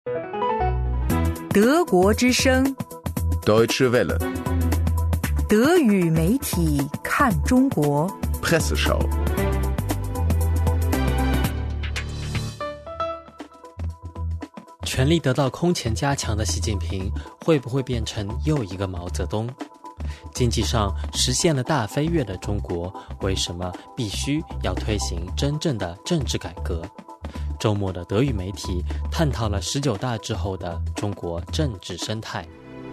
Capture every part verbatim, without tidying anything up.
德国之声 Deutsche Welle 德语媒体看中国 Presseschau。 权力得到空前加强的习近平会不会变成又一个毛泽东？经济上实现了大飞跃的中国，为什么必须要推行真正的政治改革？周末的德语媒体探讨了十九大之后的中国政治生态。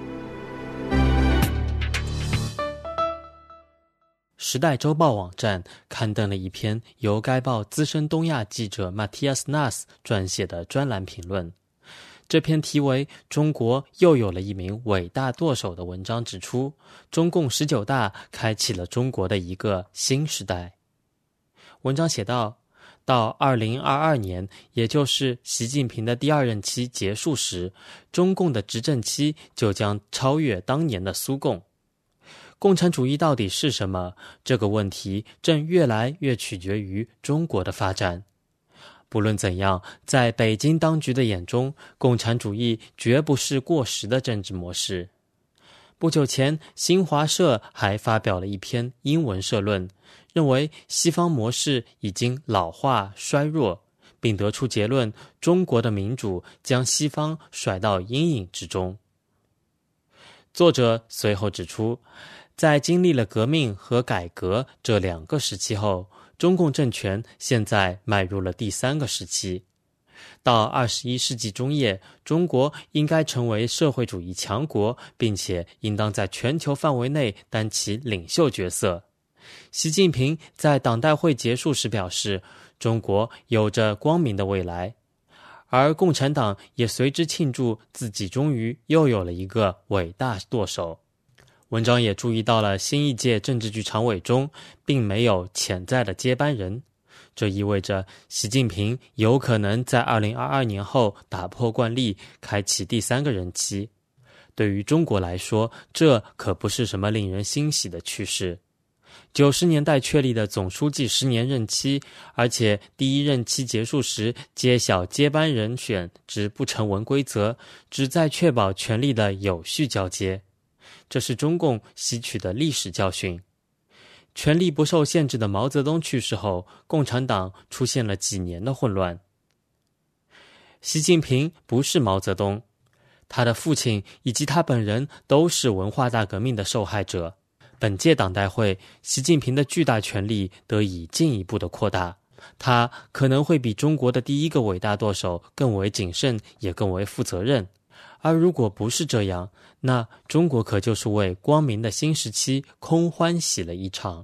时代周报网站刊登了一篇由该报资深东亚记者 Matthias Nass 撰写的专栏评论。这篇题为《中国又有了一名伟大舵手》的文章指出，中共十九大开启了中国的一个新时代。文章写道，到二零二二年，也就是习近平的第二任期结束时，中共的执政期就将超越当年的苏共。共产主义到底是什么？这个问题正越来越取决于中国的发展。不论怎样，在北京当局的眼中，共产主义绝不是过时的政治模式。不久前，新华社还发表了一篇英文社论，认为西方模式已经老化衰弱，并得出结论：中国的民主将西方甩到阴影之中。作者随后指出，在经历了革命和改革这两个时期后，中共政权现在迈入了第三个时期。到二十一世纪中叶，中国应该成为社会主义强国，并且应当在全球范围内担起领袖角色。习近平在党代会结束时表示，中国有着光明的未来，而共产党也随之庆祝自己终于又有了一个伟大舵手。文章也注意到了新一届政治局常委中并没有潜在的接班人，这意味着习近平有可能在二零二二年后打破惯例，开启第三个任期。对于中国来说，这可不是什么令人欣喜的趋势。九十年代确立的总书记十年任期，而且第一任期结束时揭晓接班人选之不成文规则，旨在确保权力的有序交接。这是中共吸取的历史教训。权力不受限制的毛泽东去世后，共产党出现了几年的混乱。习近平不是毛泽东，他的父亲以及他本人都是文化大革命的受害者。本届党代会，习近平的巨大权力得以进一步的扩大，他可能会比中国的第一个伟大舵手更为谨慎，也更为负责任。而如果不是这样，那中国可就是为光明的新时期空欢喜了一场。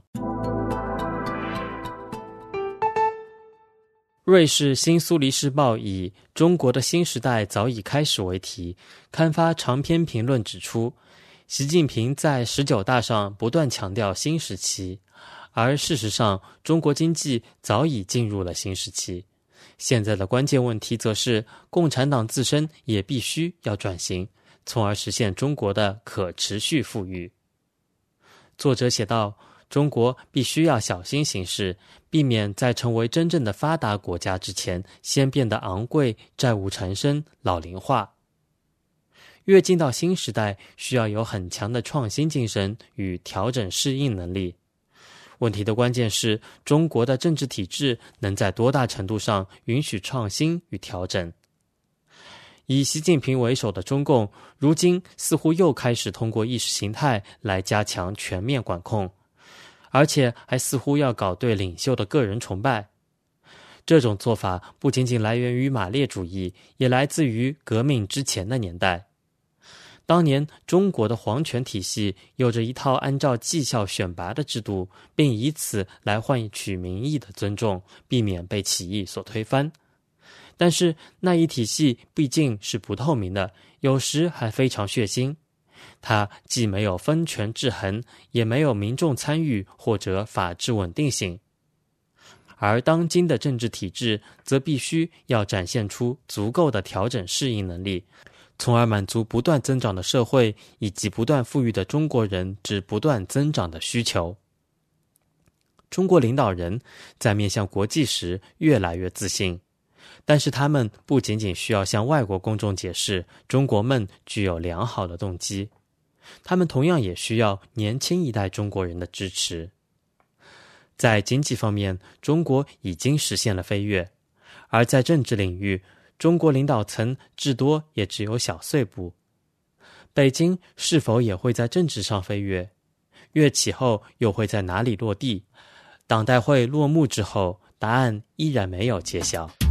瑞士新苏黎世报以中国的新时代早已开始为题，刊发长篇评论指出，习近平在十九大上不断强调新时期，而事实上中国经济早已进入了新时期。现在的关键问题则是共产党自身也必须要转型，从而实现中国的可持续富裕。作者写道，中国必须要小心行事，避免在成为真正的发达国家之前先变得昂贵、债务缠身、老龄化。跃进到新时代，需要有很强的创新精神与调整适应能力。问题的关键是，中国的政治体制能在多大程度上允许创新与调整。以习近平为首的中共，如今似乎又开始通过意识形态来加强全面管控，而且还似乎要搞对领袖的个人崇拜。这种做法不仅仅来源于马列主义，也来自于革命之前的年代。当年中国的皇权体系有着一套按照绩效选拔的制度，并以此来换取民意的尊重，避免被起义所推翻。但是那一体系毕竟是不透明的，有时还非常血腥。它既没有分权制衡，也没有民众参与或者法治稳定性。而当今的政治体制则必须要展现出足够的调整适应能力，从而满足不断增长的社会以及不断富裕的中国人之不断增长的需求。中国领导人在面向国际时越来越自信， 但是他们不仅仅需要向外国公众解释中国梦具有良好的动机，他们同样也需要年轻一代中国人的支持。在经济方面，中国已经实现了飞跃，而在政治领域，中国领导层至多也只有小碎步。北京是否也会在政治上飞跃？跃起后又会在哪里落地？党代会落幕之后，答案依然没有揭晓。